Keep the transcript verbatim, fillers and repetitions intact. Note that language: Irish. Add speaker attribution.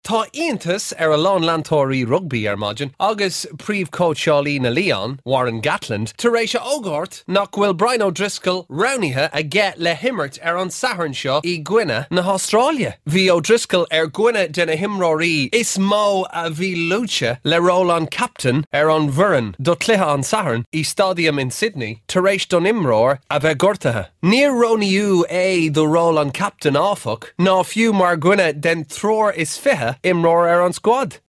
Speaker 1: Tá Iantas ar a lán leantóirí rugby ar maidin, agus príomhcóid Seálí na Leon, Warren Gatland, tar éis ógart nach bhfuil Brian O'Driscoll rownithe a get le himmert ar an saharn seo i gcuine na Australia. Bhí O'Driscoll ar gcuine de na himróí is mó a bhí lúte le ról an captain ar an bhuireann do cluiche an saharn i stadium in Sydney tar éis don imróir a bheith gortathe. Níor róniú é do ról an captain áfach ná fiú mar gcuine den tror is fithe imróir ar an squad.